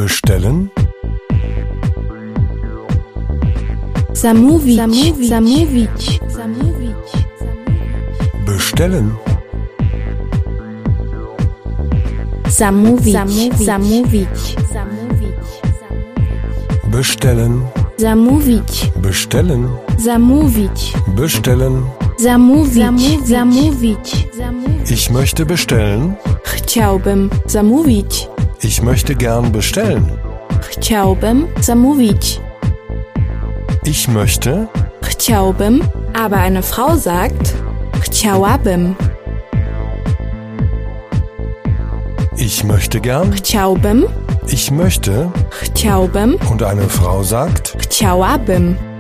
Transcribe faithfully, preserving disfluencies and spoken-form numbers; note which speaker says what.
Speaker 1: Bestellen.
Speaker 2: Zamówić, zamówić, zamówić, zamówić.
Speaker 1: Bestellen.
Speaker 2: Zamówić, zamówić, zamówić,
Speaker 1: Bestellen.
Speaker 2: zamówić,
Speaker 1: Bestellen.
Speaker 2: zamówić,
Speaker 1: Bestellen.
Speaker 2: zamówić, zamówić.
Speaker 1: Ich möchte bestellen.
Speaker 2: Chciałbym zamówić.
Speaker 1: Ich möchte gern bestellen.
Speaker 2: Chciałbym zamówić.
Speaker 1: Ich möchte.
Speaker 2: Chciałbym, aber eine Frau sagt chciałabym.
Speaker 1: Ich möchte gern.
Speaker 2: Chciałbym,
Speaker 1: Ich möchte.
Speaker 2: chciałbym,
Speaker 1: Und eine Frau sagt.
Speaker 2: chciałabym.